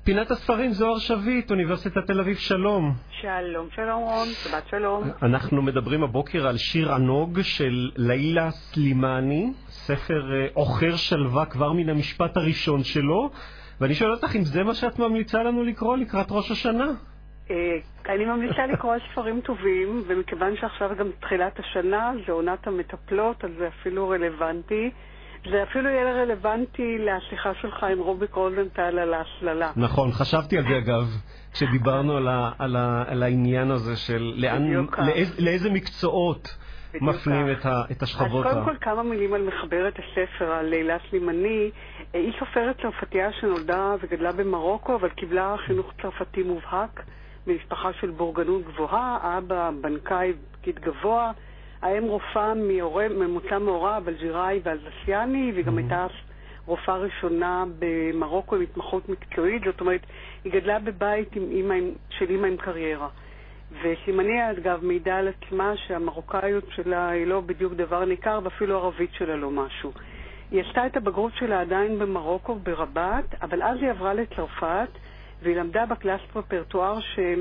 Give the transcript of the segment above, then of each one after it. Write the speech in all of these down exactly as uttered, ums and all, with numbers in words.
פינת הספרים זוהר שביט, אוניברסיטת תל אביב, שלום. שלום, שלום רון, שבת שלום. אנחנו מדברים הבוקר על שיר ענוג של לילה סלימני, ספר אוחר שלווה כבר מן המשפט הראשון שלו, ואני שואל אותך אם זה מה שאת ממליצה לנו לקרוא לקראת ראש השנה? אני ממליצה לקרוא ספרים טובים, ומכיוון שעכשיו גם תחילת השנה, זה עונת המטפלות, אז זה אפילו רלוונטי. זה אפילו יהיה רלוונטי להשיחה שלך עם רוביק רוזנטל על ההסללה. נכון, חשבתי על זה אגב, כשדיברנו על, ה, על, ה, על העניין הזה של לאן, לאיז, לאיזה מקצועות מפנים את, ה, את השכבות. אז קודם כל כמה מילים על מחברת הספר, על לילה סלימני. היא סופרת צרפתייה שנולדה וגדלה במרוקו, אבל קיבלה חינוך צרפתי מובהק במשפחה של בורגנות גבוהה, אבא בנקאי פקיד גבוה, האם רופאה ממוצא מעורב, אלג'יראי ואלזסיאני, והיא גם הייתה רופאה ראשונה במרוקו עם התמחות מקצועית, זאת אומרת, היא גדלה בבית עם אימא, של אימא עם קריירה. וסימני, אגב, מידע על עצמה שהמרוקאיות שלה היא לא בדיוק דבר ניכר, ואפילו ערבית שלה לא משהו. היא עשתה את הבגרות שלה עדיין במרוקו, ברבת, אבל אז היא עברה לצרפת, והיא למדה בקלאס פרפרטואר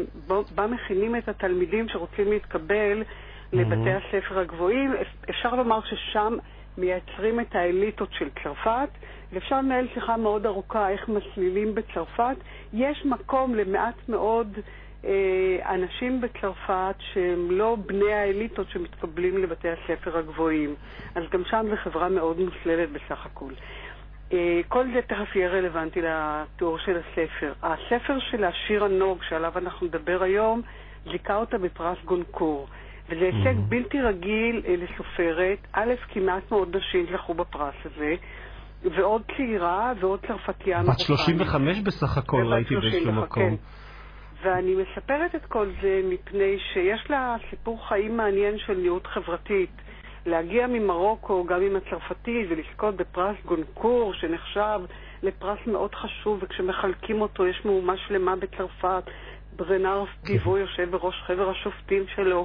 שבה מכינים את התלמידים שרוצים להתקבל לבתי הספר הגבוהים. אפשר לומר ששם מייצרים את האליטות של צרפת, ואפשר לנהל שיחה מאוד ארוכה איך מסלילים בצרפת. יש מקום למעט מאוד אה, אנשים בצרפת שהם לא בני האליטות שמתקבלים לבתי הספר הגבוהים. אז גם שם זו חברה מאוד מוסללת בסך הכל. אה, כל זה תכף יהיה רלוונטי לתיאור של הספר. הספר של השיר ענוג שעליו אנחנו נדבר היום, זיכה אותה בפרס גונקור. וזה הישג בלתי רגיל לסופרת. א', כמעט מאוד נשים זכו בפרס הזה, ועוד צעירה ועוד צרפתייה. בת שלושים וחמש בסך הכל ראיתי באיזשהו מקום. ואני מספרת את כל זה מפני שיש לה סיפור חיים מעניין של ניעות חברתית. להגיע ממרוקו, גם עם הצרפתית, ולזכות בפרס גונקור, שנחשב לפרס מאוד חשוב, וכשמחלקים אותו יש מהומה שלמה בצרפת. ברנר פיבו יושב בראש חבר השופטים שלו.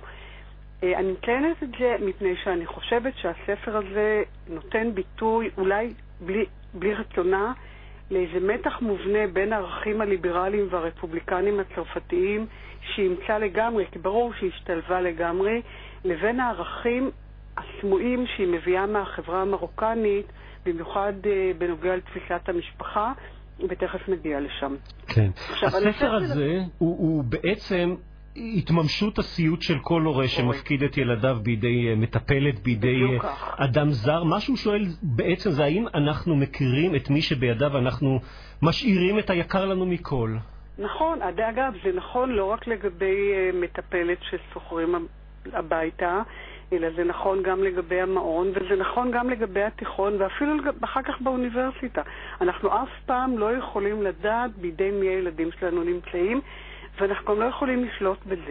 אני מציינת את זה מפני שאני חושבת שהספר הזה נותן ביטוי, אולי בלי, בלי רצונה, לאיזה מתח מובנה בין הערכים הליברליים והרפובליקנים הצרפתיים שימצא לגמרי, כי ברור שהיא השתלבה לגמרי, לבין הערכים הסמויים שהיא מביאה מהחברה המרוקנית, במיוחד בנוגע לתפיסת המשפחה, ותכף נגיע לשם. כן. הספר הזה הוא, הוא בעצם התממשות הסיוט של כל הורה שמפקיד את ילדיו בידי מטפלת, בידי אדם זר. מה שהוא שואל בעצם זה האם אנחנו מכירים את מי שבידיו אנחנו משאירים את היקר לנו מכל. נכון, אגב, זה נכון לא רק לגבי מטפלת שסוחרים הביתה, אלא זה נכון גם לגבי המעון, וזה נכון גם לגבי התיכון, ואפילו אחר כך באוניברסיטה. אנחנו אף פעם לא יכולים לדעת בידי מי הילדים שלנו נמצאים, ואנחנו גם לא יכולים לשלוט בזה,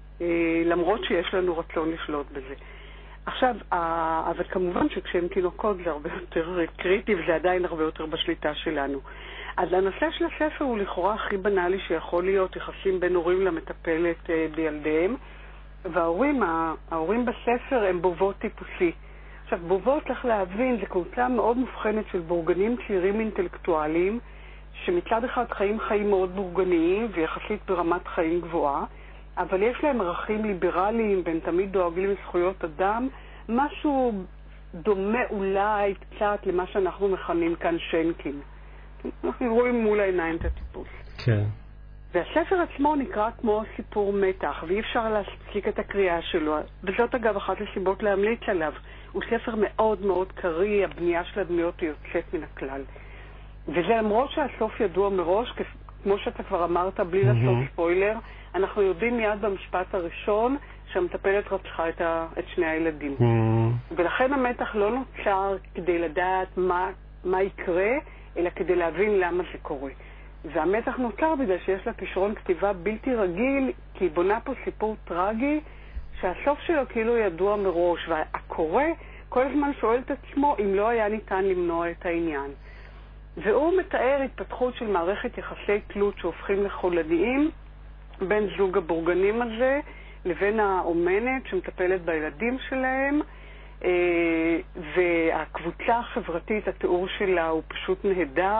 למרות שיש לנו רצון לשלוט בזה. עכשיו, אבל כמובן שכשהם תינוקות זה הרבה יותר קריטי, וזה עדיין הרבה יותר בשליטה שלנו. אז הנושא של הספר הוא לכאורה הכי בנאלי שיכול להיות יחסים בין הורים למטפלת בילדיהם, וההורים, ההורים בספר הם בובות טיפוסי. עכשיו, בובות, צריך להבין, זה קבוצה מאוד מובחנת של בורגנים צעירים אינטלקטואליים, שמצד אחד חיים חיים מאוד בורגניים ויחסית ברמת חיים גבוהה, אבל יש להם ערכים ליברליים והם תמיד דואגים לזכויות אדם, משהו דומה אולי קצת למה שאנחנו מכנים כאן שנקין. אנחנו רואים מול העיניים את הטיפוס. כן. והספר עצמו נקרא כמו סיפור מתח, ואי אפשר להפסיק את הקריאה שלו, וזאת אגב אחת הסיבות להמליץ עליו. הוא ספר מאוד מאוד קרי, הבנייה של הדמויות היא יוצאת מן הכלל. וזה למרות שהסוף ידוע מראש, כמו שאתה כבר אמרת, בלי לעשות ספוילר, אנחנו יודעים מיד במשפט הראשון שהמטפלת רצחה את, ה, את שני הילדים. ולכן המתח לא נוצר כדי לדעת מה, מה יקרה, אלא כדי להבין למה זה קורה. והמתח נוצר בגלל שיש לה כישרון כתיבה בלתי רגיל, כי היא בונה פה סיפור טרגי, שהסוף שלו כאילו ידוע מראש, והקורא כל הזמן שואל את עצמו אם לא היה ניתן למנוע את העניין. והוא מתאר התפתחות של מערכת יחסי תלות שהופכים לחולניים בין זוג הבורגנים הזה לבין האומנת שמטפלת בילדים שלהם, והקבוצה החברתית, התיאור שלה הוא פשוט נהדר,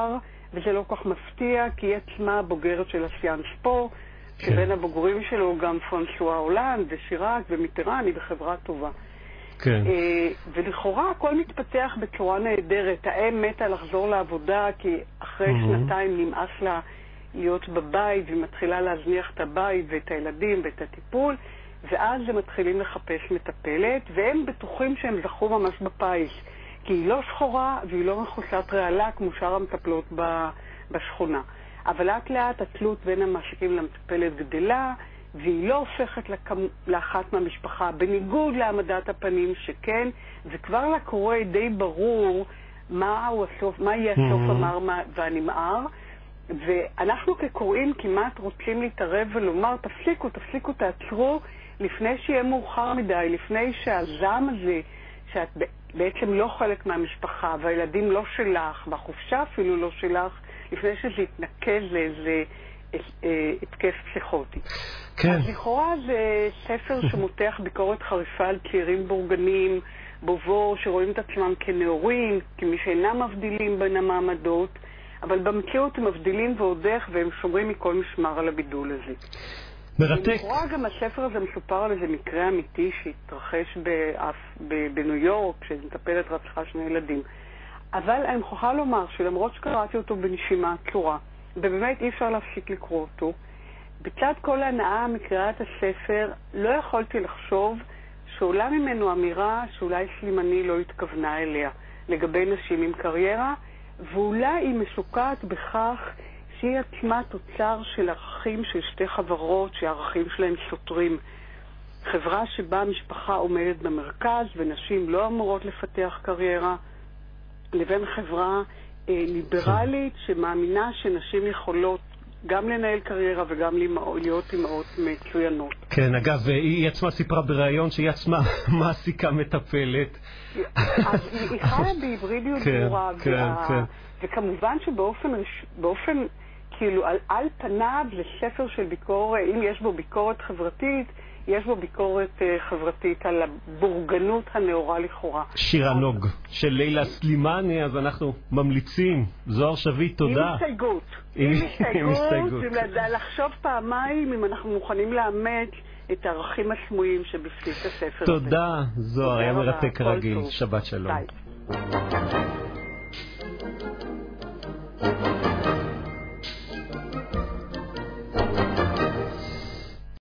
וזה לא כך מפתיע, כי היא עצמה בוגרת של אסיאנס פה, שבין הבוגרים שלו גם פרנסואה הולנד ושיראק ומיטרן, היא בחברה טובה. כן. ולכאורה הכל מתפתח בצורה נהדרת. האם מתה לחזור לעבודה כי אחרי שנתיים נמאס לה להיות בבית, והיא מתחילה להזניח את הבית ואת הילדים ואת הטיפול, ואז הם מתחילים לחפש מטפלת, והם בטוחים שהם זכו ממש בפיס, כי היא לא שחורה והיא לא מחוסת רעלה כמו שאר המטפלות בשכונה. אבל לאט לאט התלות בין המעסיקים למטפלת גדלה, והיא לא הופכת לכ... לאחת מהמשפחה, בניגוד לעמדת הפנים שכן, וכבר לקורא די ברור מה, הסוף, מה יהיה הסוף המר והנמהר, ואנחנו כקוראים כמעט רוצים להתערב ולומר, תפסיקו, תפסיקו, תעצרו, לפני שיהיה מאוחר מדי, לפני שהזעם הזה, שאת בעצם לא חלק מהמשפחה, והילדים לא שלך, והחופשה אפילו לא שלך, לפני שזה יתנקז לאיזה התקף פסיכוטי. כן. אז לכאורה זה ספר שמותח ביקורת חריפה על צעירים בורגנים, בובו שרואים את עצמם כנאורים, כמי שאינם מבדילים בין המעמדות, אבל במציאות הם מבדילים ועוד איך, והם שומרים מכל משמר על הבידול הזה. מרתק. לכאורה גם הספר הזה מסופר על איזה מקרה אמיתי שהתרחש בניו יורק, שמטפלת רצחה שני ילדים. אבל אני מוכרחה לומר שלמרות שקראתי אותו בנשימה קצורה, ובאמת אי אפשר להפסיק לקרוא אותו, בצד כל ההנאה מקריאת הספר לא יכולתי לחשוב שעולה ממנו אמירה שאולי סלימני לא התכוונה אליה לגבי נשים עם קריירה, ואולי היא משוקעת בכך שהיא עצמה תוצר של ערכים של שתי חברות שהערכים שלהם סותרים. חברה שבה המשפחה עומדת במרכז ונשים לא אמורות לפתח קריירה, לבין חברה אה, ליברלית שמאמינה שנשים יכולות גם לנהל קריירה וגם להיות אימהות מצוינות. כן, אגב, היא עצמה סיפרה בראיון שהיא עצמה מעסיקה מטפלת. אז היא חיה בהיברידיות ברורה, כן, כן. וכמובן שבאופן, באופן, כאילו, על, על פניו זה ספר של ביקורת, אם יש בו ביקורת חברתית, יש בו ביקורת uh, חברתית על הבורגנות הנאורה לכאורה. שיר הנוג של לילה סלימני, אז אנחנו ממליצים. זוהר שביט, תודה. עם הסתייגות. עם הסתייגות. לחשוב פעמיים אם אנחנו מוכנים לאמץ את הערכים הסמויים שבבסיס הספר הזה. תודה, זוהר, היה מרתק רגיל. שבת שלום. ביי.